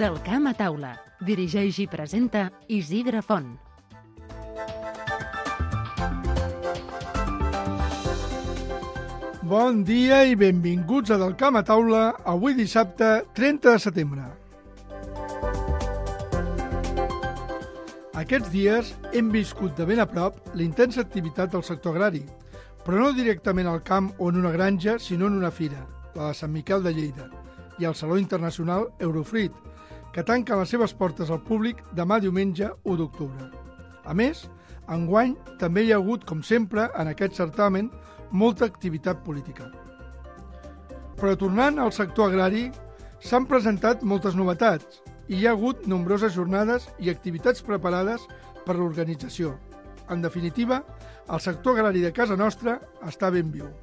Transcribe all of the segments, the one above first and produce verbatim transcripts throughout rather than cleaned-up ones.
Del camp a taula. Dirigeix i presenta Isidre Font. Bon dia i benvinguts a Del camp a taula, avui dissabte trenta de setembre. Aquests dies hem viscut de ben a prop la intensa activitat del sector agrari, però no directament al camp o en una granja, sinó en una fira, la de Sant Miquel de Lleida, i al Saló Internacional Eurofruit, que tanca les seves portes al públic demà diumenge u d'octubre. A més, enguany també hi ha hagut, com sempre, en aquest certamen, molta activitat política. Però tornant al sector agrari, s'han presentat moltes novetats i hi ha hagut nombroses jornades i activitats preparades per l'organització. En definitiva, el sector agrari de casa nostra està ben viu.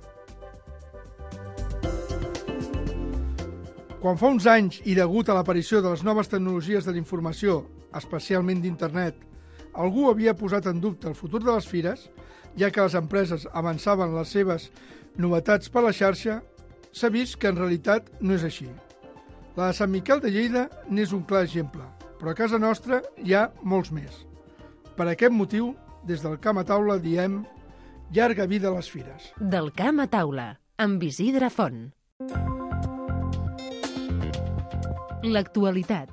Quan fa uns anys, i degut a l'aparició de les noves tecnologies de la informació, especialment d'internet, algú havia posat en dubte el futur de les fires, ja que les empreses avançaven les seves novetats per la xarxa, s'ha vist que en realitat no és així. La de Sant Miquel de Lleida n'és un clar exemple, però a casa nostra hi ha molts més. Per aquest motiu, des del camp a taula diem llarga vida a les fires. Del camp a taula, amb Isidre Font. L'actualitat.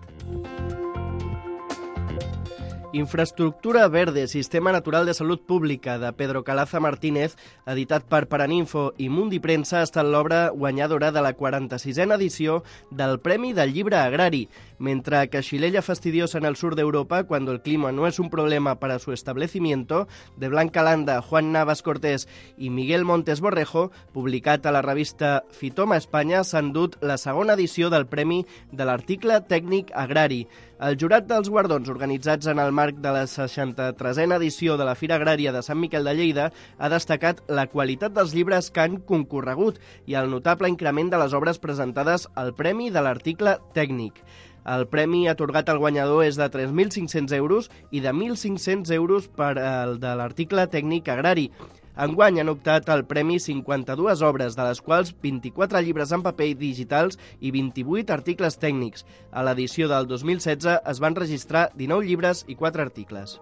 Infraestructura Verde, Sistema Natural de Salut Pública, de Pedro Calaza Martínez, editat per Paraninfo i Mundi Premsa, ha estat l'obra guanyadora de la quaranta-sisena edició del Premi del Llibre Agrari, mentre que Xilella fastidiosa en el sur de Europa, cuando el clima no es un problema para su establecimiento, de Blanca Landa, Juan Navas Cortés i Miguel Montes Borrejo, publicat a la revista Fitoma Espanya, s'han dut la segona edició del Premi de l'Article Tècnic Agrari. El jurat dels guardons organitzats en el marc de la seixanta-tresena edició de la Fira Agrària de Sant Miquel de Lleida ha destacat la qualitat dels llibres que han concorregut i el notable increment de les obres presentades al Premi de l'Article Tècnic. El premi atorgat al guanyador és de tres mil cinc-cents euros i de mil cinc-cents euros per al de l'Article Tècnic Agrari. Enguany han optat al premi cinquanta-dues obres, de les quals vint-i-quatre llibres en paper i digitals i vint-i-vuit articles tècnics. A l'edició del dos mil setze es van registrar dinou llibres i quatre articles.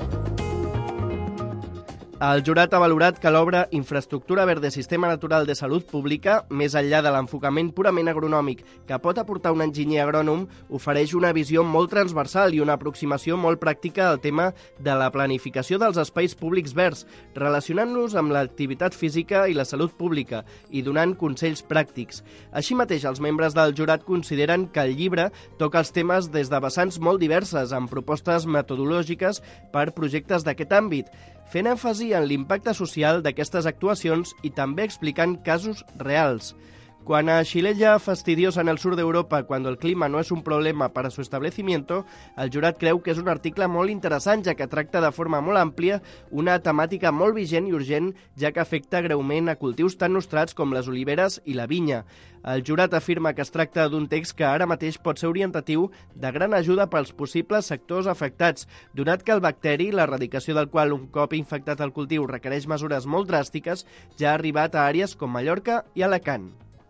El jurat ha valorat que l'obra Infraestructura Verde, Sistema Natural de Salut Pública, més enllà de l'enfocament purament agronòmic que pot aportar un enginyer agrònom, ofereix una visió molt transversal i una aproximació molt pràctica al tema de la planificació dels espais públics verds, relacionant-los amb l'activitat física i la salut pública i donant consells pràctics. Així mateix, els membres del jurat consideren que el llibre toca els temes des de vessants molt diverses, amb propostes metodològiques per projectes d'aquest àmbit, fent èmfasi en l'impacte social d'aquestes actuacions i també explicant casos reals. Quan a Xilella fastidiosa en el sur d'Europa, cuando el clima no es un problema para su establecimiento, el jurat creu que és un article molt interessant, ja que tracta de forma molt àmplia una temàtica molt vigent i urgent, ja que afecta greument a cultius tan nostrats com les oliveres i la vinya. El jurat afirma que es tracta d'un text que ara mateix pot ser orientatiu de gran ajuda pels possibles sectors afectats, donat que el bacteri, l'erradicació del qual un cop infectat el cultiu requereix mesures molt dràstiques, ja ha arribat a àrees com Mallorca i Alacant.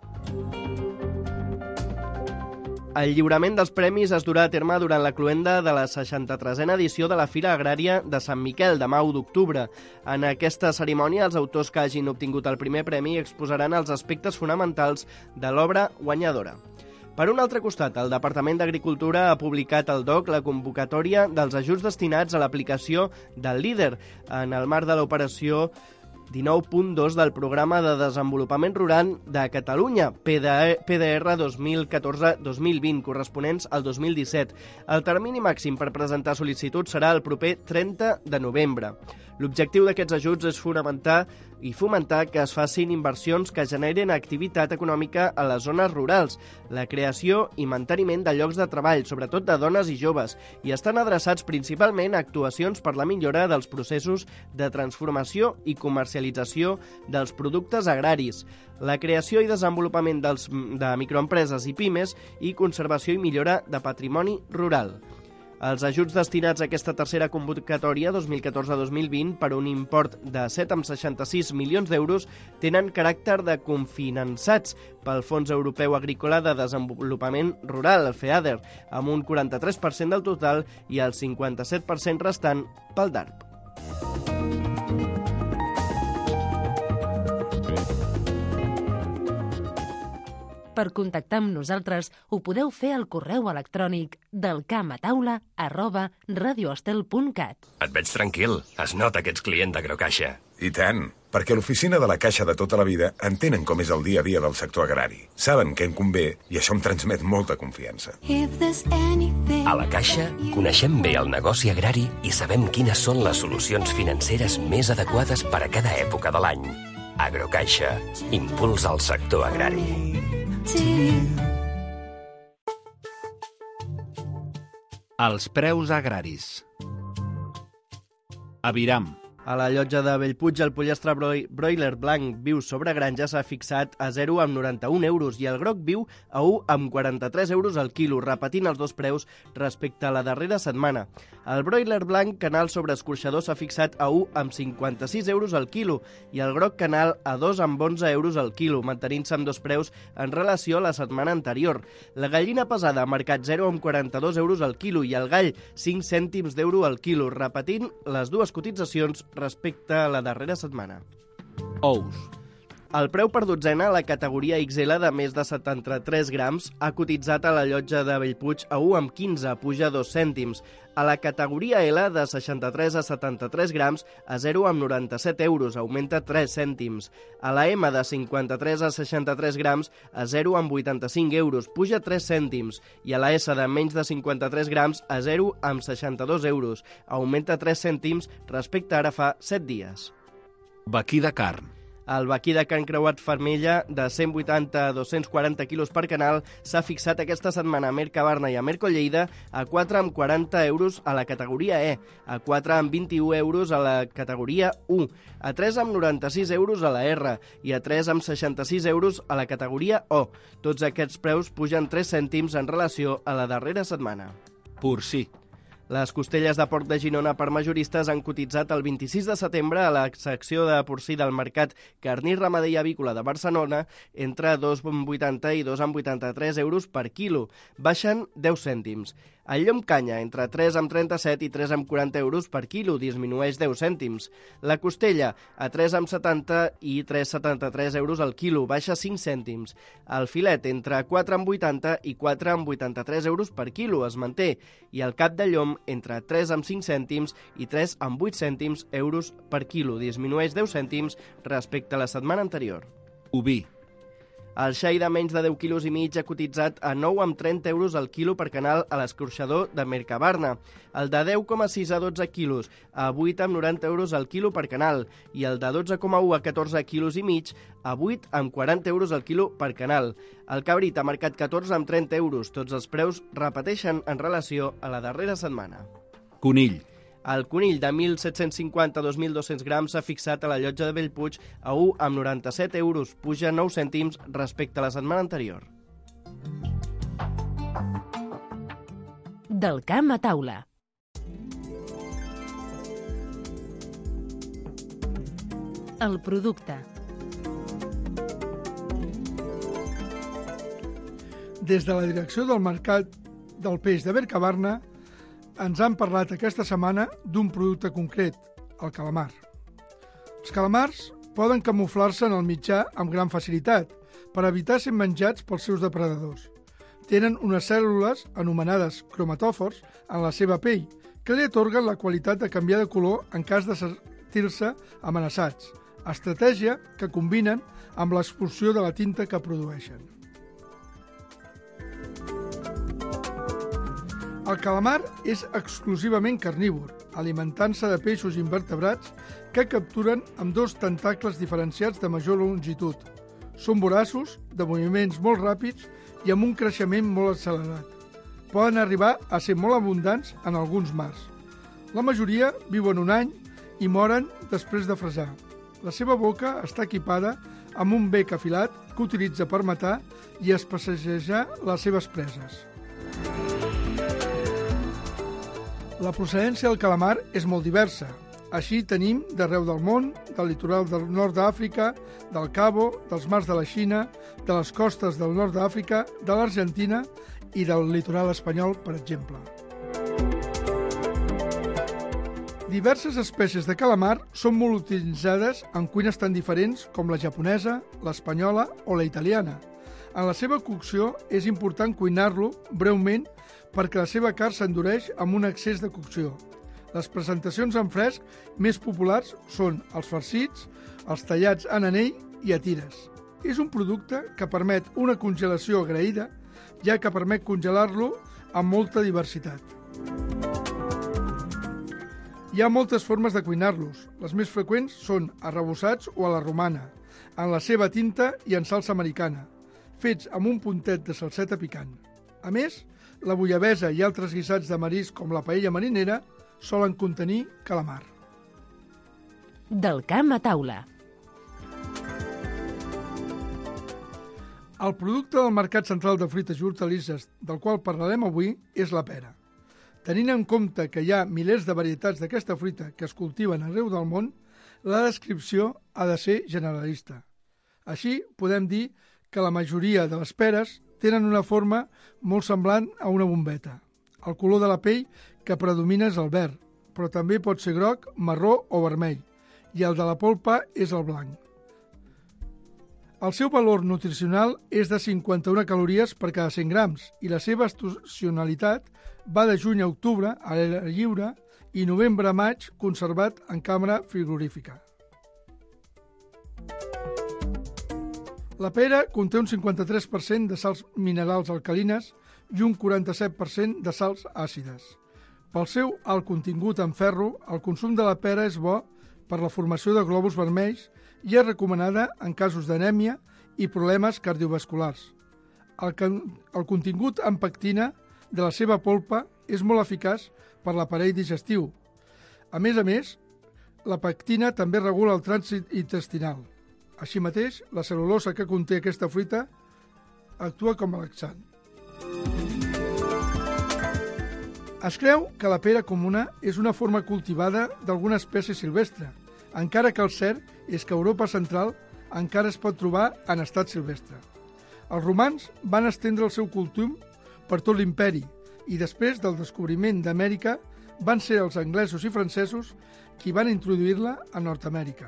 El lliurament dels premis es durà a terme durant la cloenda de la seixanta-tresena edició de la Fira Agrària de Sant Miquel, demà u d'octubre. En aquesta cerimònia, els autors que hagin obtingut el primer premi exposaran els aspectes fonamentals de l'obra guanyadora. Per un altre costat, el Departament d'Agricultura ha publicat al D O C la convocatòria dels ajuts destinats a l'aplicació del LEADER en el marc de l'operació dinou punt dos del Programa de Desenvolupament Rural de Catalunya, P D R dos mil catorze dos mil vint, corresponents al dos mil disset. El termini màxim per presentar sol·licituds serà el proper trenta de novembre. L'objectiu d'aquests ajuts és fonamentar i fomentar que es facin inversions que generen activitat econòmica a les zones rurals, la creació i manteniment de llocs de treball, sobretot de dones i joves, i estan adreçats principalment a actuacions per la millora dels processos de transformació i comercialització dels productes agraris, la creació i desenvolupament dels, de microempreses i pimes i conservació i millora de patrimoni rural. Els ajuts destinats a aquesta tercera convocatòria dos mil catorze dos mil vint per un import de set coma seixanta-sis milions d'euros tenen caràcter de confinançats pel Fons Europeu Agrícola de Desenvolupament Rural, el FEADER, amb un quaranta-tres per cent del total i el cinquanta-set per cent restant pel D A R P. Per contactar amb nosaltres ho podeu fer al correu electrònic del camataula arroba radioestel punt cat. Et veig tranquil. Es nota que ets client d'Agrocaixa. I tant, perquè l'oficina de la Caixa de tota la vida entenen com és el dia a dia del sector agrari. Saben què en convé i això em transmet molta confiança. A la Caixa coneixem bé el negoci agrari i sabem quines són les solucions financeres més adequades per a cada època de l'any. Agrocaixa, impuls al sector agrari. Els preus agraris. Aviram. A la llotja de Bellpuig, el pollastre broiler blanc viu sobre granja s'ha fixat a zero coma noranta-un euros i el groc viu a un coma quaranta-tres euros al quilo, repetint els dos preus respecte a la darrera setmana. El broiler blanc canal sobre escorxador s'ha fixat a un coma cinquanta-sis euros al quilo i el groc canal a dos coma onze euros al quilo, mantenint-se amb dos preus en relació a la setmana anterior. La gallina pesada ha marcat zero coma quaranta-dos euros al quilo i el gall cinc cèntims d'euro al quilo, repetint les dues cotitzacions respecte a la darrera setmana. Ous. El preu per dotzena a la categoria X L de més de setanta-tres grams ha cotitzat a la llotja de Bellpuig a un coma quinze, puja dos cèntims. A la categoria L de seixanta-tres a setanta-tres grams a zero coma noranta-set euros, augmenta tres cèntims. A la M de cinquanta-tres a seixanta-tres grams a zero coma vuitanta-cinc euros, puja tres cèntims. I a la S de menys de cinquanta-tres grams a zero coma seixanta-dos euros, augmenta tres cèntims respecte a ara fa set dies. Vaquí de carn. El vaquí de carn creuat vermella de cent vuitanta a dos-cents quaranta quilos per canal s'ha fixat aquesta setmana a Mercabarna i a Mercolleida a quatre coma quaranta euros a la categoria E, a quatre coma vint-i-u euros a la categoria U, a tres coma noranta-sis euros a la R i a tres coma seixanta-sis euros a la categoria O. Tots aquests preus pugen tres cèntims en relació a la darrera setmana. Porcí. Les costelles de porc de Girona per majoristes han cotitzat el vint-i-sis de setembre a la secció de porcí del Mercat Carnís Ramader i Avícola de Barcelona entre dos coma vuitanta i dos coma vuitanta-tres euros per quilo, baixen deu cèntims. El llom canya entre tres coma trenta-set i tres coma quaranta euros per quilo, disminueix deu cèntims. La costella a tres coma setanta i tres coma setanta-tres euros al quilo, baixa cinc cèntims. El filet entre quatre coma vuitanta i quatre coma vuitanta-tres euros per quilo, es manté, i el cap de llom entre tres coma cinc cèntims i tres coma vuit cèntims euros per quilo, disminueix deu cèntims respecte a la setmana anterior. Oví. El xai de menys de deu quilos i mig ha cotitzat a nou coma trenta euros al quilo per canal a l'escorxador de Mercabarna. El de deu coma sis a dotze quilos a vuit coma noranta euros al quilo per canal i el de dotze coma u a catorze quilos i mig a vuit coma quaranta euros al quilo per canal. El cabrit ha marcat catorze coma trenta euros. Tots els preus repeteixen en relació a la darrera setmana. Conill. El conill de mil set-cents cinquanta a dos mil dos-cents grams s'ha fixat a la llotja de Bellpuig a un coma noranta-set euros, puja nou cèntims respecte a la setmana anterior. Del camp a taula. El producte. Des de la direcció del Mercat del Peix de Mercabarna ens han parlat aquesta setmana d'un producte concret, el calamar. Els calamars poden camuflar-se en el mitjà amb gran facilitat per evitar ser menjats pels seus depredadors. Tenen unes cèl·lules anomenades cromatòfors en la seva pell que li atorguen la qualitat de canviar de color en cas de sentir-se amenaçats, estratègia que combinen amb l'expulsió de la tinta que produeixen. El calamar és exclusivament carnívor, alimentant-se de peixos invertebrats que capturen amb dos tentacles diferenciats de major longitud. Són voraços, de moviments molt ràpids i amb un creixement molt accelerat. Poden arribar a ser molt abundants en alguns mars. La majoria viuen un any i moren després de fresar. La seva boca està equipada amb un bec afilat que utilitza per matar i especejar les seves preses. La procedència del calamar és molt diversa. Així tenim d'arreu del món, del litoral del nord d'Àfrica, del Cabo, dels mars de la Xina, de les costes del nord d'Àfrica, de l'Argentina i del litoral espanyol, per exemple. Diverses espècies de calamar són molt utilitzades en cuines tan diferents com la japonesa, l'espanyola o la italiana. En la seva cocció és important cuinar-lo breument perquè la seva carn s'endureix amb un excés de cocció. Les presentacions en fresc més populars són els farcits, els tallats en anell i a tires. És un producte que permet una congelació agraïda, ja que permet congelar-lo amb molta diversitat. Hi ha moltes formes de cuinar-los. Les més freqüents són arrebossats o a la romana, en la seva tinta i en salsa americana, fets amb un puntet de salseta picant. A més, la bullabessa i altres guisats de marisc com la paella marinera solen contenir calamar. Del camp a taula. El producte del Mercat Central de Fruites i Hortalisses del qual parlarem avui és la pera. Tenint en compte que hi ha milers de varietats d'aquesta fruita que es cultiven arreu del món, la descripció ha de ser generalista. Així, podem dir que la majoria de les peres tenen una forma molt semblant a una bombeta. El color de la pell que predomina és el verd, però també pot ser groc, marró o vermell, i el de la polpa és el blanc. El seu valor nutricional és de cinquanta-una calories per cada cent grams i la seva estacionalitat va de juny a octubre a l'aire lliure i novembre a maig conservat en càmera frigorífica. La pera conté un cinquanta-tres per cent de sals minerals alcalines i un quaranta-set per cent de sals àcides. Pel seu alt contingut en ferro, el consum de la pera és bo per la formació de glòbuls vermells i és recomanada en casos d'anèmia i problemes cardiovasculars. El, el contingut en pectina de la seva polpa és molt eficaç per l'aparell digestiu. A més a més, la pectina també regula el trànsit intestinal. Així mateix, la cel·lulosa que conté aquesta fruita actua com a laxant. Es creu que la pera comuna és una forma cultivada d'alguna espècie silvestre, encara que el cert és que a Europa central encara es pot trobar en estat silvestre. Els romans van estendre el seu cultiu per tot l'imperi i després del descobriment d'Amèrica van ser els anglesos i francesos qui van introduir-la a Nord-Amèrica.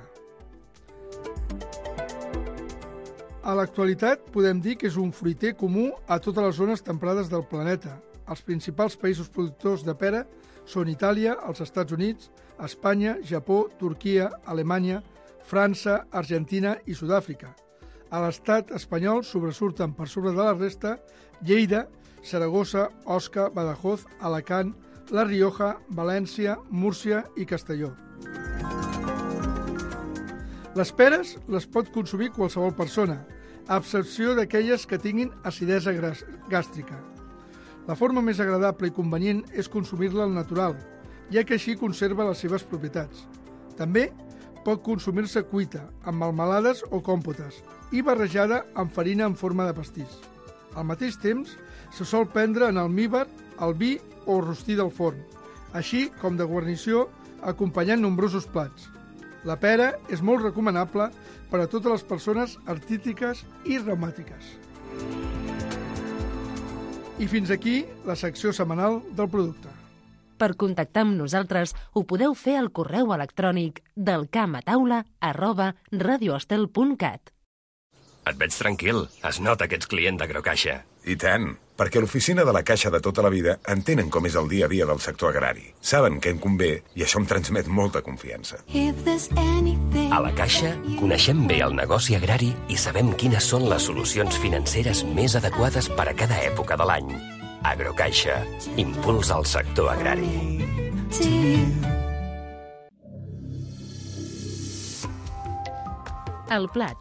A l'actualitat podem dir que és un fruiter comú a totes les zones temperades del planeta. Els principals països productors de pera són Itàlia, els Estats Units, Espanya, Japó, Turquia, Alemanya, França, Argentina i Sud-àfrica. A l'estat espanyol sobresurten per sobre de la resta Lleida, Saragossa, Osca, Badajoz, Alacant, La Rioja, València, Múrcia i Castelló. Les peres les pot consumir qualsevol persona, a excepció d'aquelles que tinguin acidesa gàstrica. La forma més agradable i convenient és consumir-la al natural, ja que així conserva les seves propietats. També pot consumir-se cuita, amb melmelades o còmpotes, i barrejada amb farina en forma de pastís. Al mateix temps, se sol prendre en almívar, al vi o rostida al forn, així com de guarnició acompanyant nombrosos plats. La pera és molt recomanable per a totes les persones artítiques i reumàtiques. I fins aquí la secció setmanal del producte. Per contactar amb nosaltres ho podeu fer al correu electrònic delcamataula arroba radioestel punt cat. Et veig tranquil. Es nota que ets client d'Agrocaixa. I tant, perquè l'oficina de la Caixa de tota la vida entenen com és el dia a dia del sector agrari. Saben què em convé i això em transmet molta confiança. A la Caixa coneixem bé el negoci agrari i sabem quines són les solucions financeres més adequades per a cada època de l'any. Agrocaixa, impuls al sector agrari. El plat.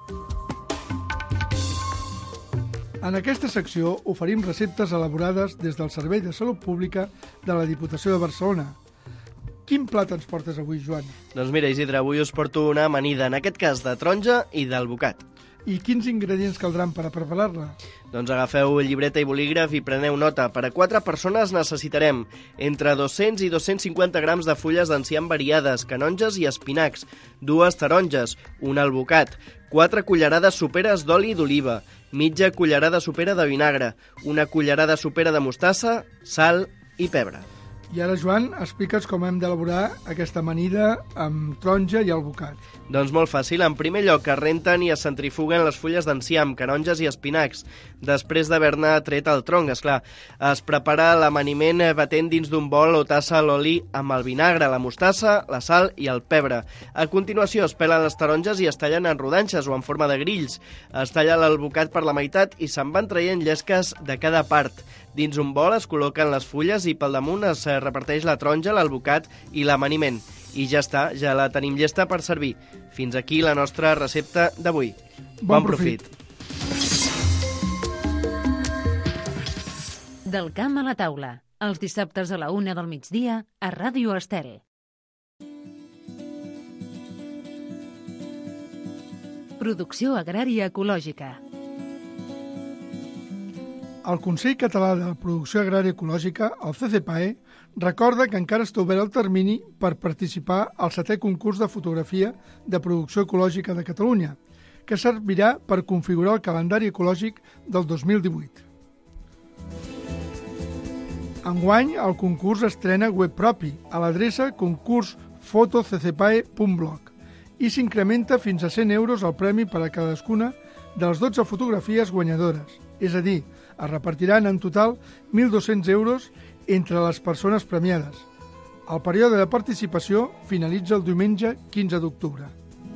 En aquesta secció oferim receptes elaborades des del Servei de Salut Pública de la Diputació de Barcelona. Quin plat ens portes avui, Joan? Doncs mira, Isidre, avui us porto una amanida, en aquest cas de taronja i d'alvocat. I quins ingredients caldran per a preparar-la? Doncs agafeu llibreta i bolígraf i preneu nota. Per a quatre persones necessitarem entre dos-cents i dos-cents cinquanta grams de fulles d'enciam variades, canonges i espinacs, dues taronges, un albocat, quatre cullerades soperes d'oli d'oliva, mitja cullerada sopera de vinagre, una cullerada sopera de mostassa, sal i pebre. I ara, Joan, explica'ns com hem d'elaborar aquesta amanida amb taronja i albocat. Doncs molt fàcil. En primer lloc, es renten i es centrifuguen les fulles d'enciam, canonges i espinacs. Després d'haver-ne tret el tronc, esclar, es prepara l'amaniment batent dins d'un bol o tassa l'oli amb el vinagre, la mostassa, la sal i el pebre. A continuació, es pelen les taronges i es tallen en rodanxes o en forma de grills. Es talla l'albocat per la meitat i se'n van traient llesques de cada part. Dins un bol es col·loquen les fulles i pel damunt es reparteix la taronja, l'albocat i l'amaniment. I ja està, ja la tenim llesta per servir. Fins aquí la nostra recepta d'avui. Bon, bon profit. Del camp a la taula, els dissabtes a la una del migdia a Ràdio Estel. Producció agrària ecològica. El Consell Català de la Producció Agrària Ecològica, el C C P A E, recorda que encara està obert el termini per participar al setè concurs de fotografia de producció ecològica de Catalunya, que servirà per configurar el calendari ecològic del dos mil divuit. Enguany, el concurs estrena web propi a l'adreça concurs foto c c p a e punt blog i s'incrementa fins a cent euros el premi per a cadascuna de les dotze fotografies guanyadores, és a dir, es repartiran en total mil dos-cents euros entre les persones premiades. El període de participació finalitza el diumenge quinze d'octubre.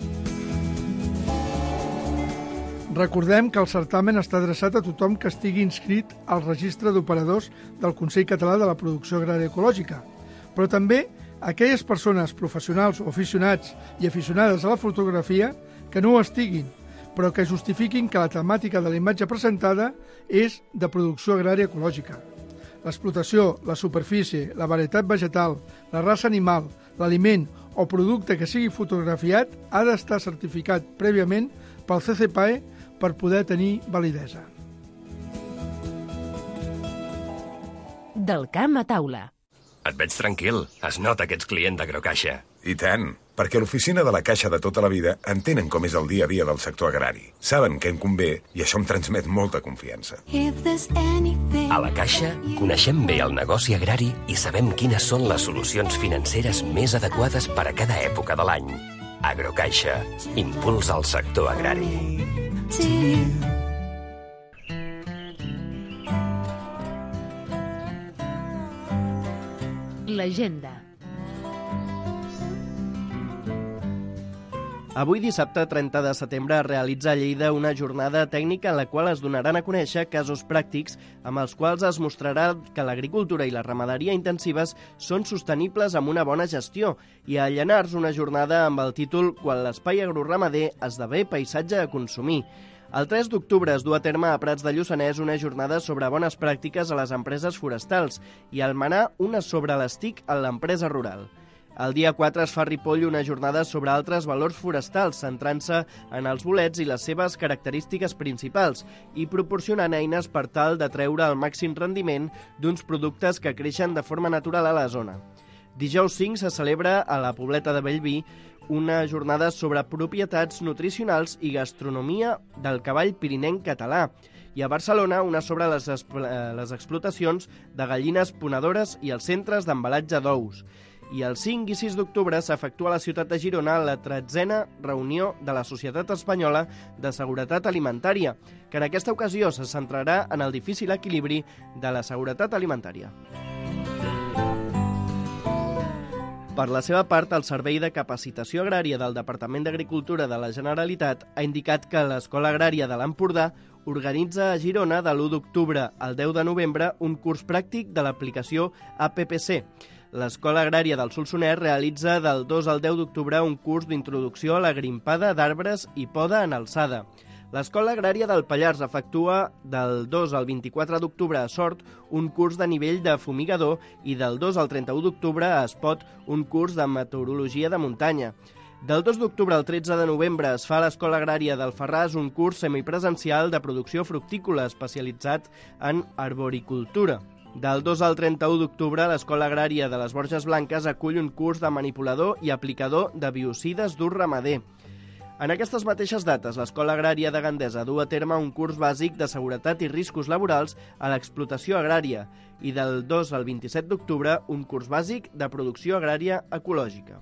Recordem que el certamen està adreçat a tothom que estigui inscrit al registre d'operadors del Consell Català de la Producció Agrària Ecològica, però també a aquelles persones professionals o aficionats i aficionades a la fotografia que no ho estiguin, però que justifiquin que la temàtica de la imatge presentada és de producció agrària ecològica. L'explotació, la superfície, la varietat vegetal, la raça animal, l'aliment o producte que sigui fotografiat ha d'estar certificat prèviament pel C C P A E per poder tenir validesa. Del camp a taula. Et veig tranquil. Es nota que ets client d'Agrocaixa. I tant, perquè a l'oficina de la Caixa de tota la vida entenen com és el dia a dia del sector agrari. Saben què em convé i això em transmet molta confiança. A la Caixa coneixem bé el negoci agrari i sabem quines són les solucions financeres més adequades per a cada època de l'any. Agrocaixa, impuls al sector agrari. L'agenda. Avui dissabte, trenta de setembre, es realitza a Lleida una jornada tècnica en la qual es donaran a conèixer casos pràctics amb els quals es mostrarà que l'agricultura i la ramaderia intensives són sostenibles amb una bona gestió, i a Llanars una jornada amb el títol Quan l'espai agroramader esdevé paisatge a consumir. El tres d'octubre es du a terme a Prats de Lluçanès una jornada sobre bones pràctiques a les empreses forestals i a Almenar una sobre les T I C en l'empresa rural. El dia quatre es fa a Ripoll una jornada sobre altres valors forestals, centrant-se en els bolets i les seves característiques principals i proporcionant eines per tal de treure el màxim rendiment d'uns productes que creixen de forma natural a la zona. Dijous cinc se celebra a la Pobleta de Bellví una jornada sobre propietats nutricionals i gastronomia del cavall pirinenc català, i a Barcelona una sobre les, les explotacions de gallines ponedores i els centres d'embalatge d'ous. I el cinc i sis d'octubre s'efectua a la ciutat de Girona la tretzena reunió de la Societat Espanyola de Seguretat Alimentària, que en aquesta ocasió se centrarà en el difícil equilibri de la seguretat alimentària. Per la seva part, el Servei de Capacitació Agrària del Departament d'Agricultura de la Generalitat ha indicat que l'Escola Agrària de l'Empordà organitza a Girona de l'u d'octubre al deu de novembre un curs pràctic de l'aplicació A P P C. L'Escola Agrària del Solsonès realitza del dos al deu d'octubre un curs d'introducció a la grimpada d'arbres i poda en alçada. L'Escola Agrària del Pallars efectua del dos al vint-i-quatre d'octubre a Sort un curs de nivell de fumigador i del dos al trenta-u d'octubre a Espot un curs de meteorologia de muntanya. Del dos d'octubre al tretze de novembre es fa a l'Escola Agrària d'Alfarràs un curs semipresencial de producció fructícola especialitzat en arboricultura. Del dos al trenta-u d'octubre, l'Escola Agrària de les Borges Blanques acull un curs de manipulador i aplicador de biocides d'ús ramader. En aquestes mateixes dates, l'Escola Agrària de Gandesa du a terme un curs bàsic de seguretat i riscos laborals a l'explotació agrària i del dos al vint-i-set d'octubre un curs bàsic de producció agrària ecològica.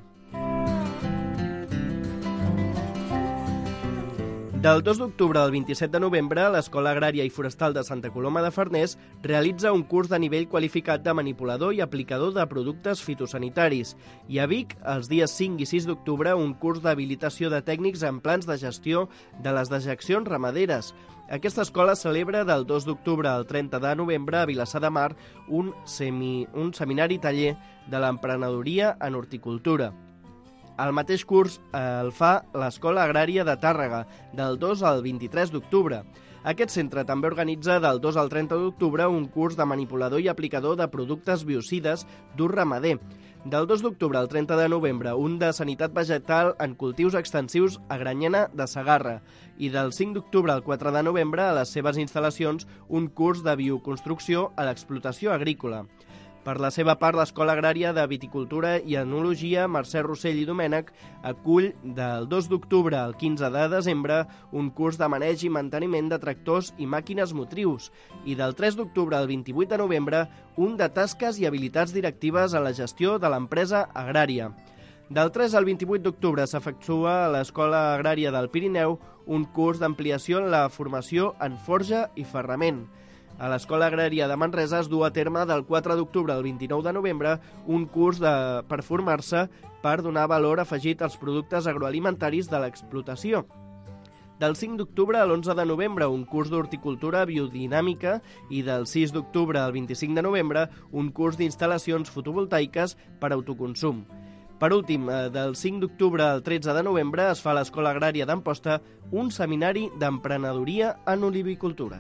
Del dos d'octubre al vint-i-set de novembre, l'Escola Agrària i Forestal de Santa Coloma de Farners realitza un curs de nivell qualificat de manipulador i aplicador de productes fitosanitaris. I a Vic, els dies cinc i sis d'octubre, un curs d'habilitació de tècnics en plans de gestió de les dejeccions ramaderes. Aquesta escola celebra del dos d'octubre al trenta de novembre a Vilassar de Mar un, semi, un seminari taller de l'emprenedoria en horticultura. El mateix curs eh, el fa l'Escola Agrària de Tàrrega, del dos al vint-i-tres d'octubre. Aquest centre també organitza del dos al trenta d'octubre un curs de manipulador i aplicador de productes biocides d'ús ramader. Del dos d'octubre al trenta de novembre, un de sanitat vegetal en cultius extensius a Granyena de Segarra. I del cinc d'octubre al quatre de novembre, a les seves instal·lacions, un curs de bioconstrucció a l'explotació agrícola. Per la seva part, l'Escola Agrària de Viticultura i Enologia Mercè Rossell i Domènech acull del dos d'octubre al quinze de desembre un curs de maneig i manteniment de tractors i màquines motrius i del tres d'octubre al vint-i-vuit de novembre un de tasques i habilitats directives a la gestió de l'empresa agrària. Del tres al vint-i-vuit d'octubre s'efectua a l'Escola Agrària del Pirineu un curs d'ampliació en la formació en forja i ferrament. A l'Escola Agrària de Manresa es du a terme del quatre d'octubre al vint-i-nou de novembre un curs de, per formar-se per donar valor afegit als productes agroalimentaris de l'explotació. Del cinc d'octubre a l'onze de novembre un curs d'horticultura biodinàmica i del sis d'octubre al vint-i-cinc de novembre un curs d'instal·lacions fotovoltaiques per autoconsum. Per últim, del cinc d'octubre al tretze de novembre es fa a l'Escola Agrària d'Amposta un seminari d'emprenedoria en olivicultura.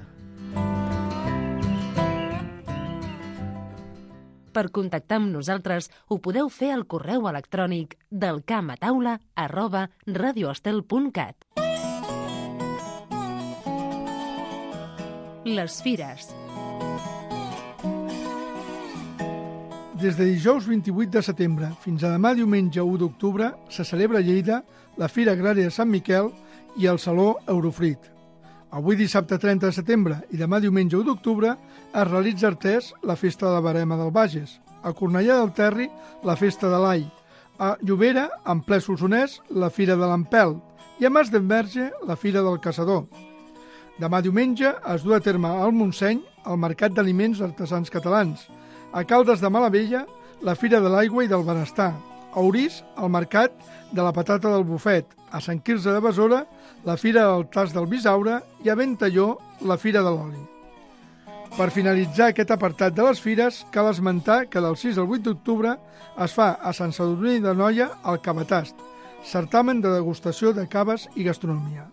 Per contactar amb nosaltres ho podeu fer al correu electrònic del camataula arroba radioestel punt cat. Les fires. Des de dijous vint-i-vuit de setembre fins a demà diumenge u d'octubre se celebra a Lleida la Fira Agrària de Sant Miquel i el Saló Eurofrit. Avui dissabte trenta de setembre i demà diumenge u d'octubre es realitza a Artés la Festa de la Verema del Bages, a Cornellà del Terri la Festa de l'All, a Llobera, en ple Solsonès, la Fira de l'Empelt i a Mas d'Enverge la Fira del Caçador. Demà diumenge es du a terme al Montseny el Mercat d'Aliments Artesans Catalans, a Caldes de Malavella la Fira de l'Aigua i del Benestar, a Orís el Mercat de la Patata del Bufet, a Sant Quirze de Besora la Fira del Tas del Bisaure i a Ventalló la Fira de l'Oli. Per finalitzar aquest apartat de les fires, cal esmentar que del sis al vuit d'octubre es fa a Sant Sadurní d'Anoia el Cavatast, certamen de degustació de caves i gastronomia.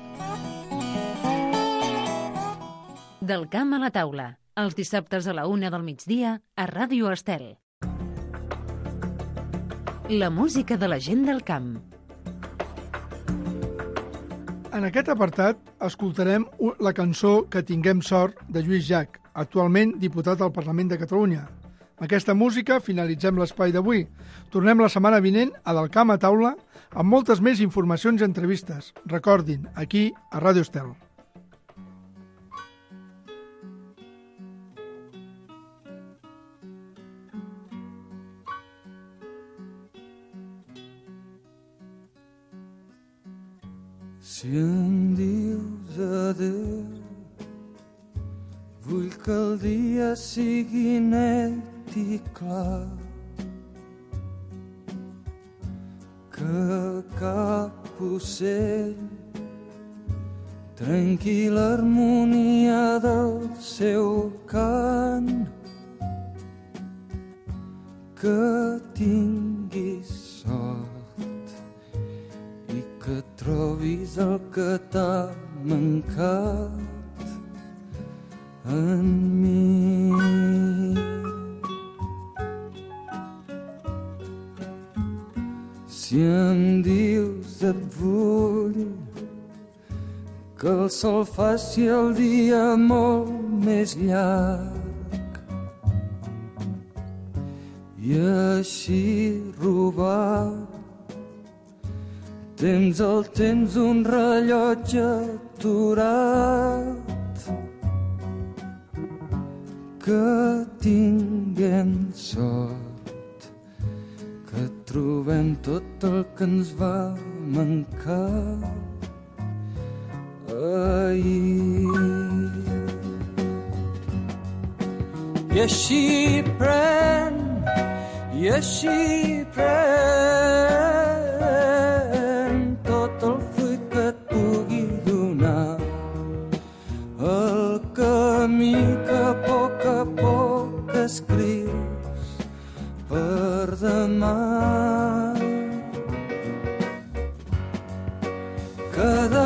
Del camp a la taula, els dissabtes a la una del migdia a Ràdio Estel. La música de la gent del camp. En aquest apartat escoltarem la cançó Que tinguem sort de Lluís Llach, actualment diputat al Parlament de Catalunya. Amb aquesta música finalitzem l'espai d'avui. Tornem la setmana vinent a Del Camp a Taula amb moltes més informacions i entrevistes. Recordin, aquí a Ràdio Estel. Si em dius adeu, vull que el dia sigui net i clar, que cap ocell trenqui l'harmonia del seu cant, que tinguis sort i que trobis el que t'ha mancat en mi. Si Si em dius et vull, que el sol faci el dia molt més llarg i així robar temps al temps un rellotge aturat, que tinguem sort, que trobem tot el que ens va mancar ahir. I així pren, i així pren tot el fruit que et pugui donar, el camí que a poc a poc escrius per demà. Cada